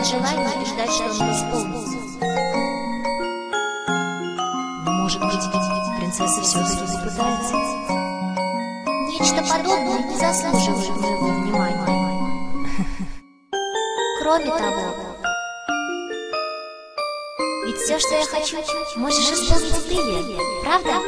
желание и ждать, что оно исполнится. Но, может быть, принцесса все-таки попытается? Нечто подобное не заслуживает моего внимания. Кроме того, ведь все, что я хочу, можешь исполнить ты, Лен, правда?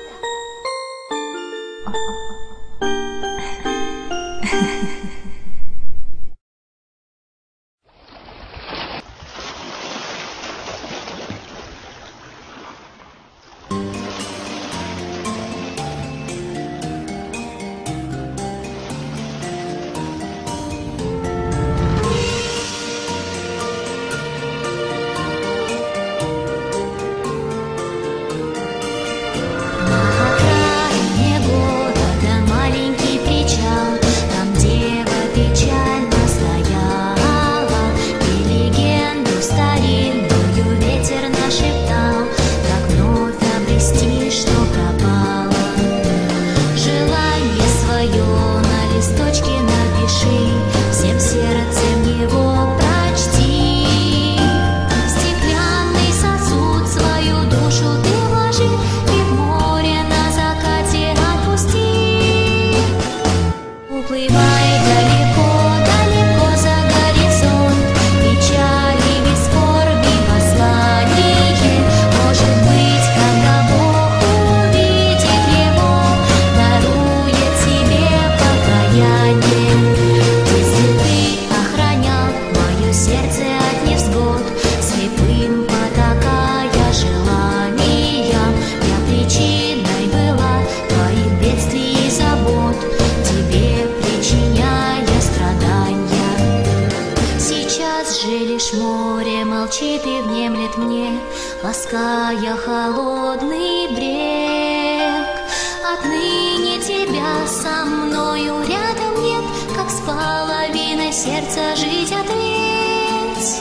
лаская холодный брег. Отныне тебя со мною рядом нет, как с половиной сердца жить ответь.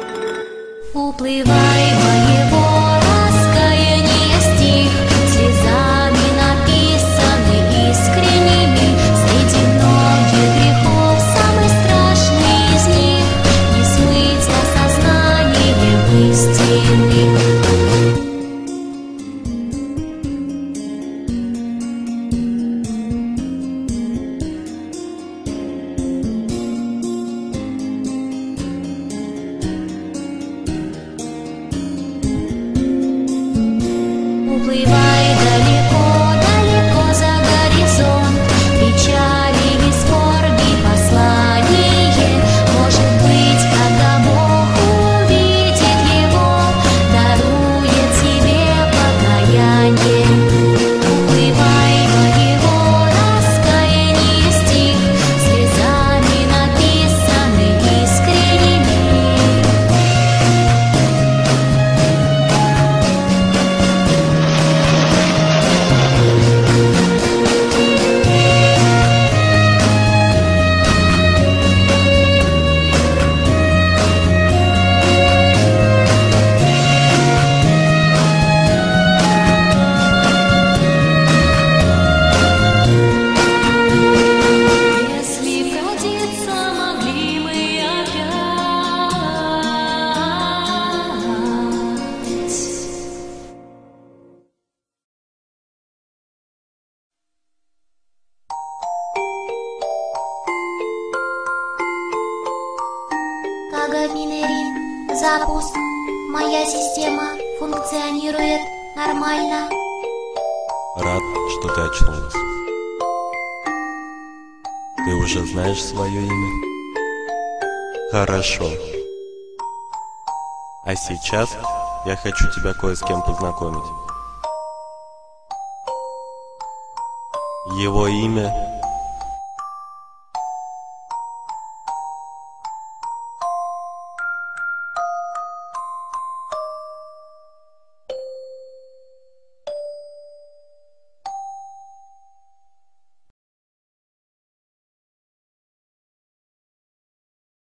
Уплывай моего раскаяния стих, слезами написанный искренними. Среди многих грехов самый страшный из них не смыть осознанием истины. Уплывай далеко-далеко за горизонт, печали и скорби послание. Может быть, когда Бог увидит его, дарует тебе покаяние. Уплывай моего раскаяния стих, слезами написанный искренними. Если встретиться могли мы опять. Кагаминерин, запуск. Моя система функционирует нормально. Рад, что ты очнулась. Ты уже знаешь свое имя? Хорошо. А сейчас я хочу тебя кое с кем познакомить. Его имя